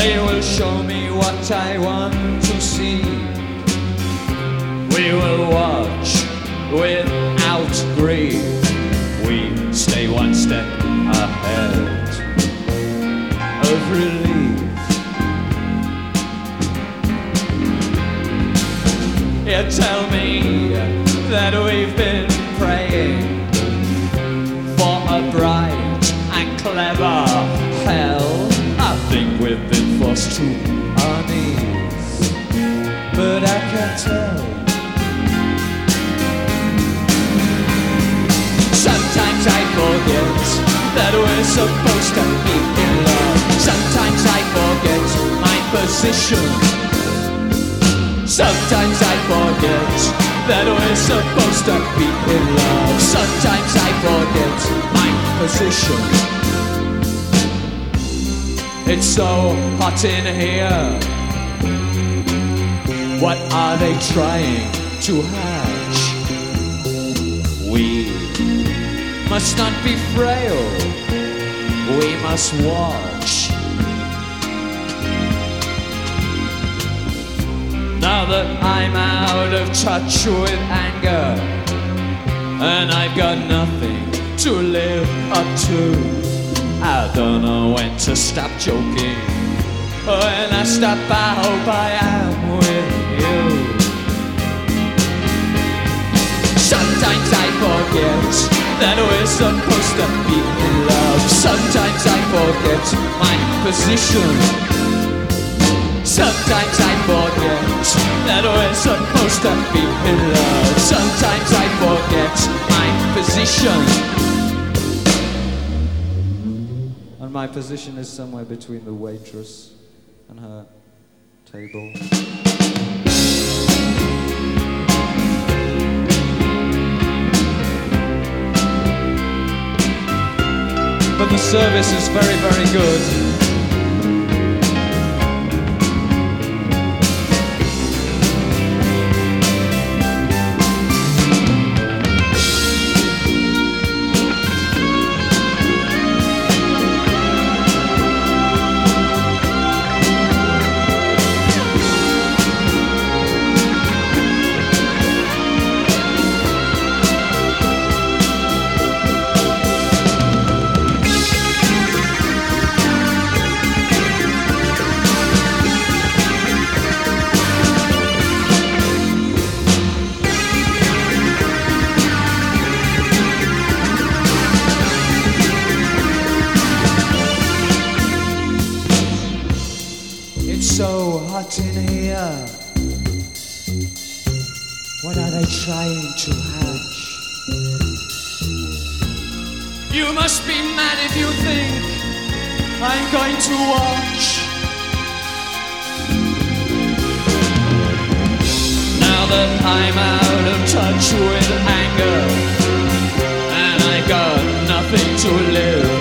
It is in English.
They will show me what I want to see. We will watch without greed. We stay one step ahead of relief. You tell me that we've been praying for a bright and clever hell. I think we've been forced to our knees, but I can't tell. Sometimes I forget that we're supposed to be in love. Sometimes I forget my position. Sometimes I forget that we're supposed to be in love. Sometimes I forget my position. It's so hot in here. What are they trying to hatch? We must not be frail. We must watch. Now that I'm out of touch with anger, and I've got nothing to live up to, I don't know when to stop joking. When I stop, I hope I am with you. Sometimes I forget that we're supposed to be in love. Sometimes I forget my position. Sometimes I forget that we're supposed to be in love. Sometimes I forget my position. And my position is somewhere between the waitress and her table. But the service is very, very good. So hot in here. What are they trying to hatch? You must be mad if you think I'm going to watch. Now that I'm out of touch with anger, and I got nothing to live